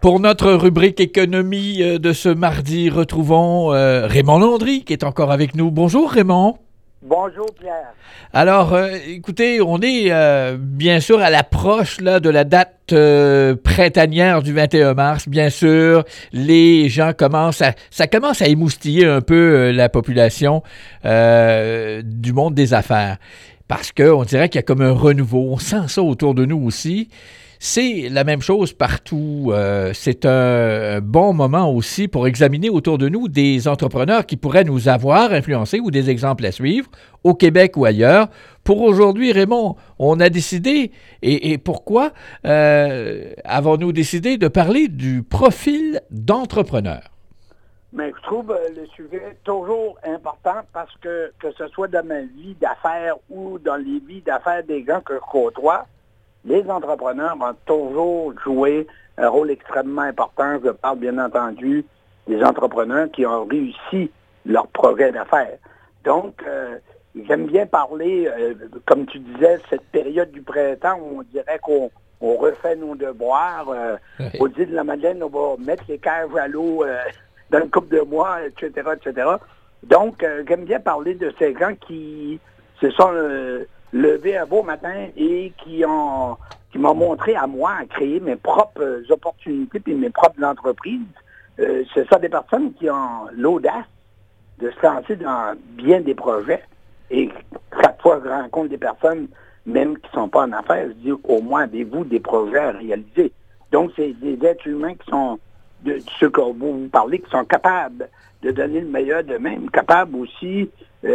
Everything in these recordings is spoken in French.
Pour notre rubrique économie de ce mardi, retrouvons Raymond Landry qui est encore avec nous. Bonjour Raymond. Bonjour Pierre. Alors, écoutez, on est bien sûr à l'approche là, de la date printanière du 21 mars. Bien sûr, les gens ça commence à émoustiller un peu la population du monde des affaires. Parce qu'on dirait qu'il y a comme un renouveau. On sent ça autour de nous aussi. C'est la même chose partout. C'est un bon moment aussi pour examiner autour de nous des entrepreneurs qui pourraient nous avoir influencés ou des exemples à suivre au Québec ou ailleurs. Pour aujourd'hui, Raymond, on a décidé, et pourquoi avons-nous décidé de parler du profil d'entrepreneur? Mais je trouve le sujet toujours important parce que ce soit dans ma vie d'affaires ou dans les vies d'affaires des gens que je côtoie, les entrepreneurs ont toujours joué un rôle extrêmement important. Je parle bien entendu des entrepreneurs qui ont réussi leur projet d'affaires. Donc, j'aime bien parler, comme tu disais, cette période du printemps où on dirait qu'on refait nos devoirs. Au dit de la Madeleine, on va mettre les cages à l'eau dans une couple de mois, etc., etc. Donc, j'aime bien parler de ces gens qui se sont levés un beau matin et qui m'ont montré à moi à créer mes propres opportunités et mes propres entreprises. Ce sont des personnes qui ont l'audace de se lancer dans bien des projets. Et chaque fois que je rencontre des personnes, même qui ne sont pas en affaires, je dis au moins avez-vous des projets à réaliser. Donc, c'est des êtres humains qui sont, de ceux que vous parlez, qui sont capables de donner le meilleur d'eux-mêmes, capables aussi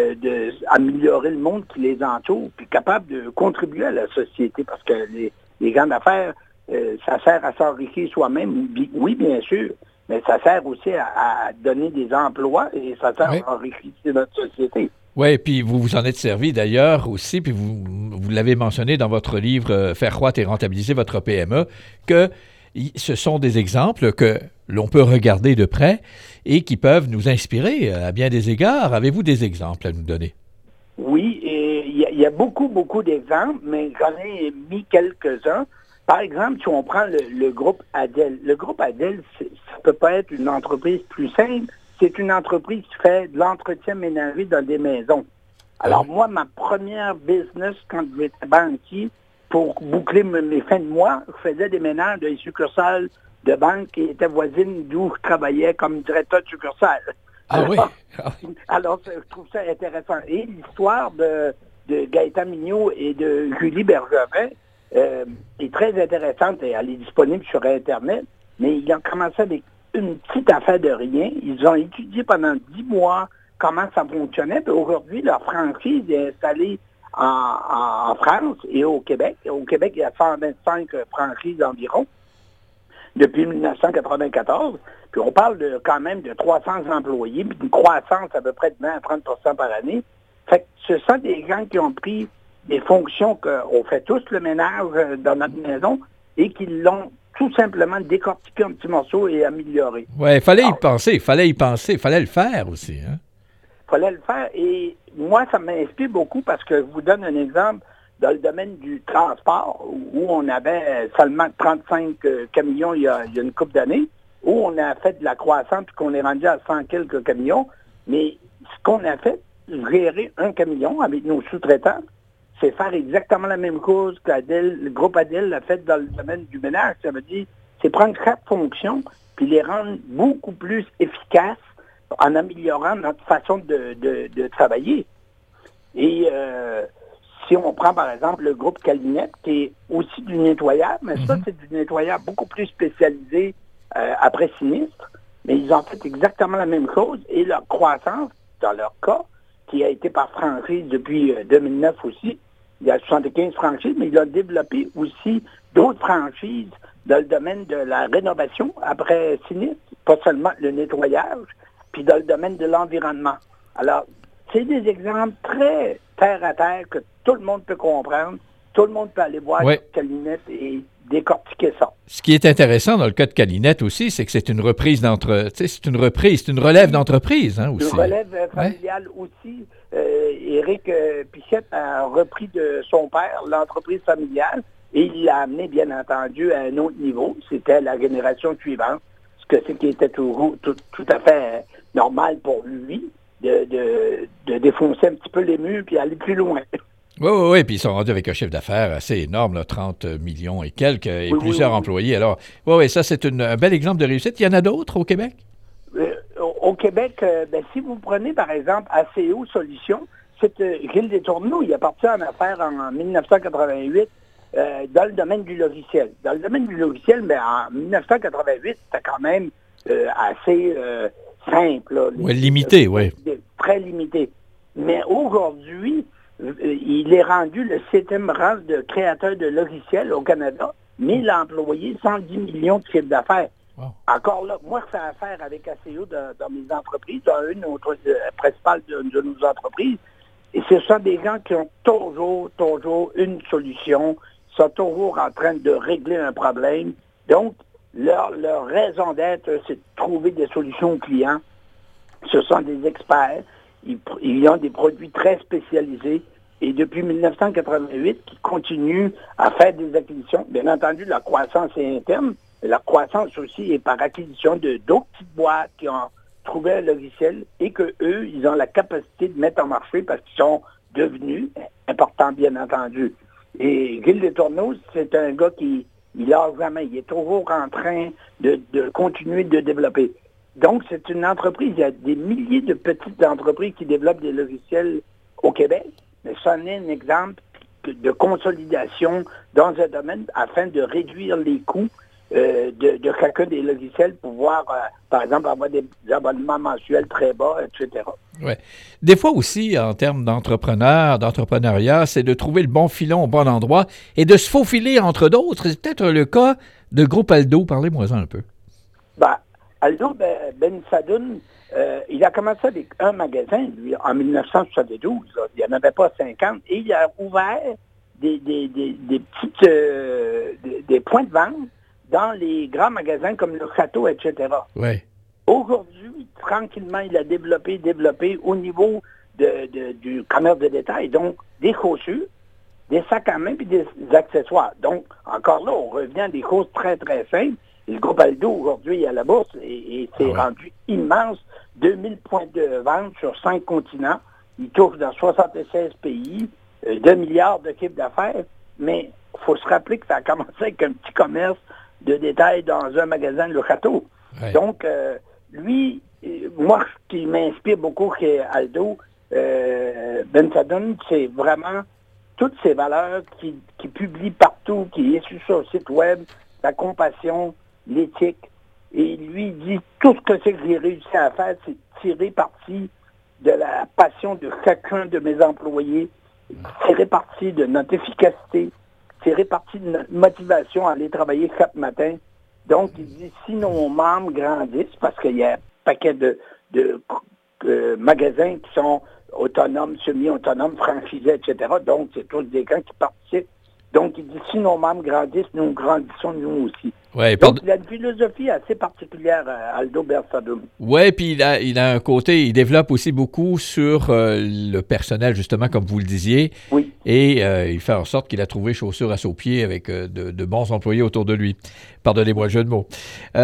d'améliorer le monde qui les entoure, puis capables de contribuer à la société, parce que les grandes affaires, ça sert à s'enrichir soi-même, oui, bien sûr, mais ça sert aussi à donner des emplois et ça sert à enrichir notre société. Oui, puis vous vous en êtes servi d'ailleurs aussi, puis vous l'avez mentionné dans votre livre « Faire croître et rentabiliser votre PME », que ce sont des exemples que l'on peut regarder de près et qui peuvent nous inspirer à bien des égards. Avez-vous des exemples à nous donner? Oui, il y a beaucoup, beaucoup d'exemples, mais j'en ai mis quelques-uns. Par exemple, si on prend le groupe Adel. Le groupe Adel, ça ne peut pas être une entreprise plus simple. C'est une entreprise qui fait de l'entretien ménager dans des maisons. Alors moi, ma première business, quand j'étais banquier, pour boucler mes fins de mois, je faisais des ménages de succursales de banque qui étaient voisines d'où je travaillais comme directeur de succursale. Alors, je trouve ça intéressant. Et l'histoire de Gaëtan Mignot et de Julie Bergevin est très intéressante et elle est disponible sur Internet, mais ils ont commencé avec une petite affaire de rien. Ils ont étudié pendant 10 mois comment ça fonctionnait. Puis aujourd'hui, leur franchise est installée en France et au Québec. Au Québec, il y a 125 franchises environ depuis 1994. Puis on parle quand même de 300 employés, puis une croissance à peu près de 20 à 30 % par année. Fait que ce sont des gens qui ont pris des fonctions qu'on fait tous le ménage dans notre maison et qui l'ont tout simplement décortiqué en petits morceaux et amélioré. Oui, il fallait y penser, il fallait le faire aussi. Hein? Fallait le faire. Et moi, ça m'inspire beaucoup parce que je vous donne un exemple dans le domaine du transport où on avait seulement 35 camions il y a une couple d'années, où on a fait de la croissance et qu'on est rendu à 100 quelques camions. Mais ce qu'on a fait, gérer un camion avec nos sous-traitants, c'est faire exactement la même chose que le groupe Adel l'a fait dans le domaine du ménage. Ça veut dire, c'est prendre chaque fonction puis les rendre beaucoup plus efficaces en améliorant notre façon de travailler. Et si on prend, par exemple, le groupe Calinette, qui est aussi du nettoyage, mais ça, c'est du nettoyage beaucoup plus spécialisé après sinistre, mais ils ont fait exactement la même chose, et leur croissance, dans leur cas, qui a été par franchise depuis 2009 aussi, il y a 75 franchises, mais ils ont développé aussi d'autres franchises dans le domaine de la rénovation après sinistre, pas seulement le nettoyage, puis dans le domaine de l'environnement. Alors, c'est des exemples très terre à terre que tout le monde peut comprendre, tout le monde peut aller voir Calinette et décortiquer ça. Ce qui est intéressant dans le cas de Calinette aussi, c'est que c'est une reprise c'est une relève d'entreprise, hein, aussi. Une relève familiale aussi. Éric Pichette a repris de son père l'entreprise familiale Et il l'a amené, bien entendu, à un autre niveau. C'était la génération suivante, ce qui était tout à fait normal pour lui, de défoncer un petit peu les murs puis aller plus loin. Oui, puis ils sont rendus avec un chiffre d'affaires assez énorme, là, 30 millions et quelques, et plusieurs employés. Alors, oui, ça, c'est un bel exemple de réussite. Il y en a d'autres au Québec? Au Québec, si vous prenez, par exemple, ACO Solutions, c'est Gilles Destourneaux, il est parti en affaires en 1988 dans le domaine du logiciel. Dans le domaine du logiciel, mais en 1988, c'était quand même assez simple. Là, limité, oui. Très limité. Mais aujourd'hui, il est rendu le 7e rang de créateur de logiciels au Canada, 1000 employés, 110 millions de chiffre d'affaires. Wow. Encore là, moi, je fais affaire avec ACO dans mes entreprises, dans une autre principale de nos entreprises. Et ce sont des gens qui ont toujours une solution, sont toujours en train de régler un problème. Donc, leur raison d'être, c'est de trouver des solutions aux clients. Ce sont des experts. Ils ont des produits très spécialisés. Et depuis 1988, ils continuent à faire des acquisitions. Bien entendu, la croissance est interne. La croissance aussi est par acquisition d'autres petites boîtes qui ont trouvé un logiciel et qu'eux, ils ont la capacité de mettre en marché parce qu'ils sont devenus importants, bien entendu. Et Gilles Destourneaux, c'est un gars qui il lâche jamais. Il est toujours en train de continuer de développer. Donc, c'est une entreprise. Il y a des milliers de petites entreprises qui développent des logiciels au Québec. Mais ça en est un exemple de consolidation dans un domaine afin de réduire les coûts de chacun des logiciels pour pouvoir, par exemple, avoir des abonnements mensuels très bas, etc. Oui. Des fois aussi, en termes d'entrepreneuriat, c'est de trouver le bon filon au bon endroit et de se faufiler entre d'autres. C'est peut-être le cas de Groupe Aldo. Parlez-moi-en un peu. Aldo Ben Sadoun, il a commencé avec un magasin, lui, en 1972. Il n'y en avait pas 50. Et il a ouvert des petites des points de vente dans les grands magasins comme le Château, etc. Oui. Aujourd'hui, tranquillement, il a développé au niveau du commerce de détail, donc des chaussures, des sacs à main et des accessoires. Donc, encore là, on revient à des choses très, très simples. Et le groupe Aldo, aujourd'hui, il est à la bourse et c'est rendu immense. 2000 points de vente sur 5 continents. Il touche dans 76 pays, 2 milliards de chiffre d'affaires. Mais il faut se rappeler que ça a commencé avec un petit commerce de détail dans un magasin de Le Château. Ouais. Donc, lui, moi, ce qui m'inspire beaucoup chez Aldo, Ben Sadoun, c'est vraiment toutes ces valeurs qui publie partout, qui est sur son site web, la compassion, l'éthique. Et lui, il dit, tout ce que c'est que j'ai réussi à faire, c'est tirer parti de la passion de chacun de mes employés, tirer parti de notre efficacité, tirer parti de notre motivation à aller travailler chaque matin. Donc, il dit, si nos membres grandissent, parce qu'il y a un paquet de magasins qui sont autonomes, semi-autonomes, franchisés, etc. Donc, c'est tous des gens qui participent. Donc, il dit, si nos membres grandissent, nous grandissons nous aussi. Ouais, donc, il a une philosophie assez particulière, Aldo Ben Sadoun. Oui, puis il a un côté, il développe aussi beaucoup sur le personnel, justement, comme vous le disiez. Oui. Et il fait en sorte qu'il a trouvé chaussures à ses pieds avec de bons employés autour de lui. Pardonnez-moi le jeu de mots.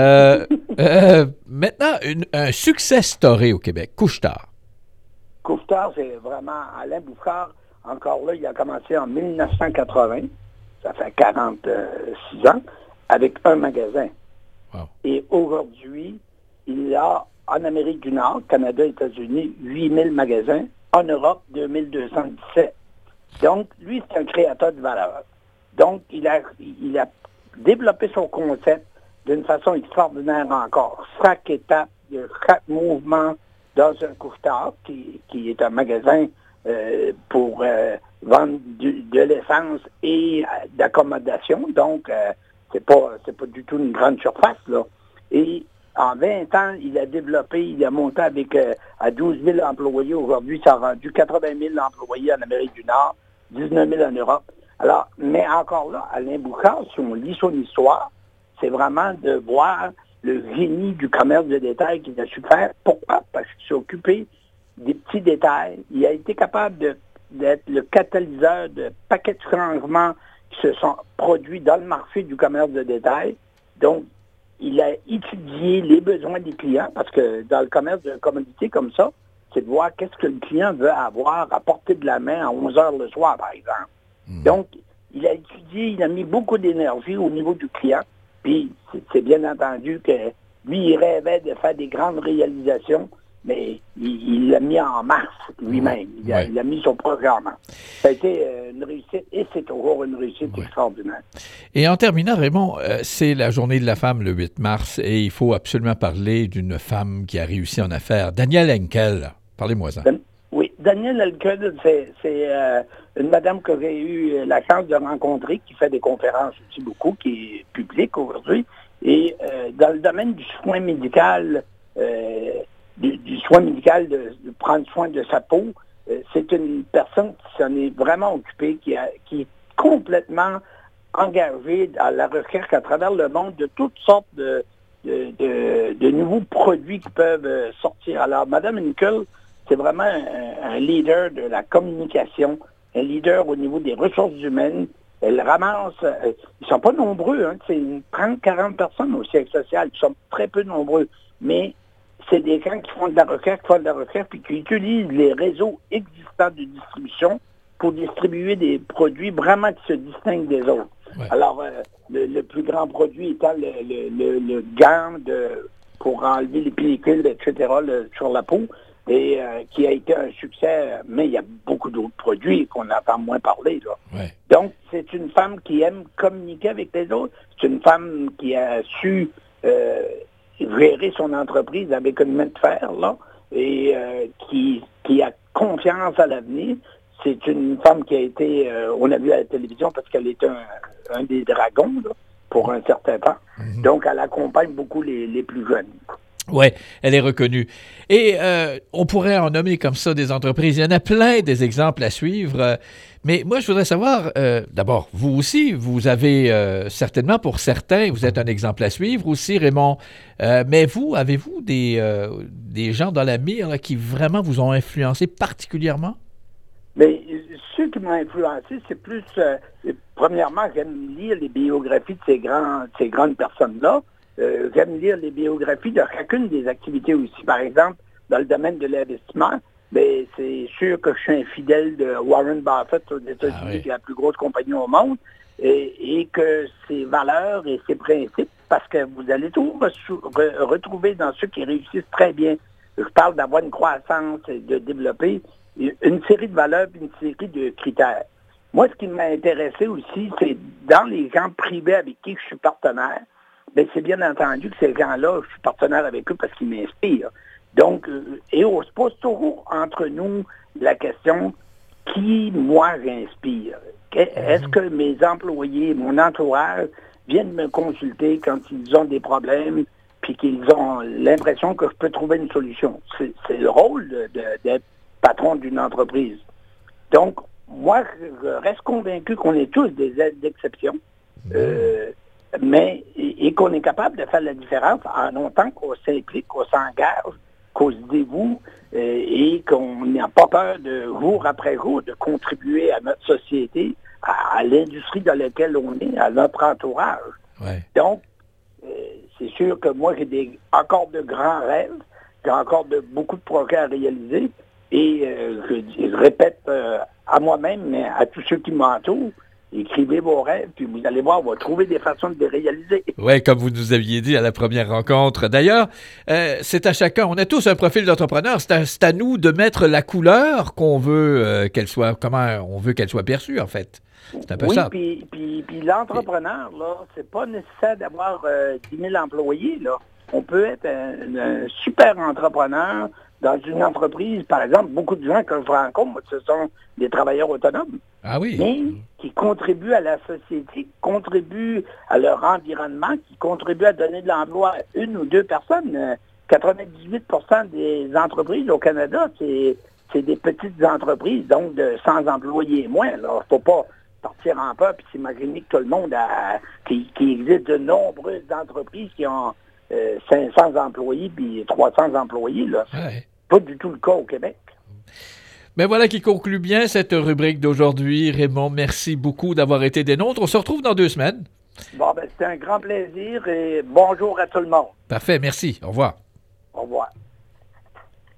Maintenant, un success story au Québec, Couche-Tard. Couche-Tard, c'est vraiment Alain Bouchard. Encore là, il a commencé en 1980, ça fait 46 ans, avec un magasin. Wow. Et aujourd'hui, il a, en Amérique du Nord, Canada, États-Unis, 8000 magasins. En Europe, 2217. Donc, lui, c'est un créateur de valeur. Donc, il a développé son concept d'une façon extraordinaire encore. Chaque étape, chaque mouvement dans un couche-tard, qui est un magasin pour vendre de l'essence et d'accommodation. Donc, c'est pas du tout une grande surface, là. Et en 20 ans, il a monté avec à 12 000 employés. Aujourd'hui, ça a rendu 80 000 employés en Amérique du Nord, 19 000 en Europe. Alors, mais encore là, Alain Bouchard, si on lit son histoire, c'est vraiment de voir le génie du commerce de détail qu'il a su faire. Pourquoi? Parce qu'il s'est occupé des petits détails. Il a été capable d'être le catalyseur de paquets de changements qui se sont produits dans le marché du commerce de détail. Donc, il a étudié les besoins des clients, parce que dans le commerce de commodité comme ça, c'est de voir qu'est-ce que le client veut avoir à portée de la main à 11 heures le soir, par exemple. Donc, il a étudié, il a mis beaucoup d'énergie au niveau du client, puis c'est bien entendu que lui, il rêvait de faire des grandes réalisations, mais il l'a mis en marche lui-même. Il a mis son projet en marche. Ça a été une réussite, et c'est toujours une réussite extraordinaire. Et en terminant, Raymond, c'est la journée de la femme le 8 mars, et il faut absolument parler d'une femme qui a réussi en affaires, Danielle Henkel. Parlez-moi-en. Oui, Danielle Henkel, c'est une madame que j'ai eu la chance de rencontrer, qui fait des conférences aussi beaucoup, qui est publique aujourd'hui. Et dans le domaine du soin médical, du soin médical, de prendre soin de sa peau, c'est une personne qui s'en est vraiment occupée, qui est complètement engagée dans la recherche à travers le monde de toutes sortes de nouveaux produits qui peuvent sortir. Alors, Mme Henkel, c'est vraiment un leader de la communication, un leader au niveau des ressources humaines. Elle ramasse, ils sont pas nombreux, c'est 30-40 personnes au siège social, ils sont très peu nombreux, mais c'est des gens qui font de la recherche, puis qui utilisent les réseaux existants de distribution pour distribuer des produits vraiment qui se distinguent des autres. Ouais. Alors, le plus grand produit étant le gant pour enlever les pellicules, etc., sur la peau, et qui a été un succès, mais il y a beaucoup d'autres produits qu'on entend moins parler, là. Ouais. Donc, c'est une femme qui aime communiquer avec les autres. C'est une femme qui a su gérer son entreprise avec une main de fer, là, et qui a confiance à l'avenir. C'est une femme qui a été, on a vu à la télévision parce qu'elle est un des dragons, là, pour un certain temps. Mm-hmm. Donc, elle accompagne beaucoup les plus jeunes. Oui, elle est reconnue. Et on pourrait en nommer comme ça des entreprises. Il y en a plein des exemples à suivre. Mais moi, je voudrais savoir, d'abord, vous aussi, vous avez certainement, pour certains, vous êtes un exemple à suivre aussi, Raymond. Mais vous, avez-vous des gens dans la mire là, qui vraiment vous ont influencé particulièrement? Mais ceux qui m'ont influencé, c'est plus... premièrement, j'aime lire les biographies de ces grandes personnes-là. J'aime lire les biographies de chacune des activités aussi. Par exemple, dans le domaine de l'investissement, mais c'est sûr que je suis un fidèle de Warren Buffett aux États-Unis, qui est la plus grosse compagnie au monde, et que ses valeurs et ses principes, parce que vous allez tout retrouver dans ceux qui réussissent très bien. Je parle d'avoir une croissance et de développer une série de valeurs et une série de critères. Moi, ce qui m'a intéressé aussi, c'est dans les gens privés avec qui je suis partenaire, bien, c'est bien entendu que ces gens-là, je suis partenaire avec eux parce qu'ils m'inspirent. Donc, et on se pose toujours entre nous la question, qui, moi, j'inspire? Est-ce que mes employés, mon entourage, viennent me consulter quand ils ont des problèmes puis qu'ils ont l'impression que je peux trouver une solution? C'est le rôle d'être patron d'une entreprise. Donc, moi, je reste convaincu qu'on est tous des aides d'exception. Mais qu'on est capable de faire la différence en longtemps qu'on s'implique, qu'on s'engage, qu'on se dévoue et qu'on n'a pas peur de jour après jour de contribuer à notre société, à l'industrie dans laquelle on est, à notre entourage. Ouais. Donc, c'est sûr que moi, j'ai encore de grands rêves, j'ai encore beaucoup de projets à réaliser et je répète à moi-même, mais à tous ceux qui m'entourent, écrivez vos rêves, puis vous allez voir, on va trouver des façons de les réaliser. Oui, comme vous nous aviez dit à la première rencontre. D'ailleurs, c'est à chacun. On a tous un profil d'entrepreneur. C'est à nous de mettre la couleur qu'on veut qu'elle soit, comment on veut qu'elle soit perçue, en fait. C'est un peu ça. Oui, puis l'entrepreneur, là, c'est pas nécessaire d'avoir 10 000 employés, là. On peut être un super entrepreneur dans une entreprise. Par exemple, beaucoup de gens que je rencontre, ce sont des travailleurs autonomes. Ah oui. Mais qui contribuent à la société, qui contribuent à leur environnement, qui contribuent à donner de l'emploi à une ou deux personnes. 98% des entreprises au Canada, c'est des petites entreprises, donc de 100 employés et moins. Il ne faut pas partir en peur puis s'imaginer que tout le monde qu'il existe de nombreuses entreprises qui ont 500 employés puis 300 employés. Là. C'est pas du tout le cas au Québec. Mais voilà qui conclut bien cette rubrique d'aujourd'hui. Raymond, merci beaucoup d'avoir été des nôtres. On se retrouve dans 2 semaines. Bon, ben, c'était un grand plaisir et bonjour à tout le monde. Parfait, merci. Au revoir. Au revoir.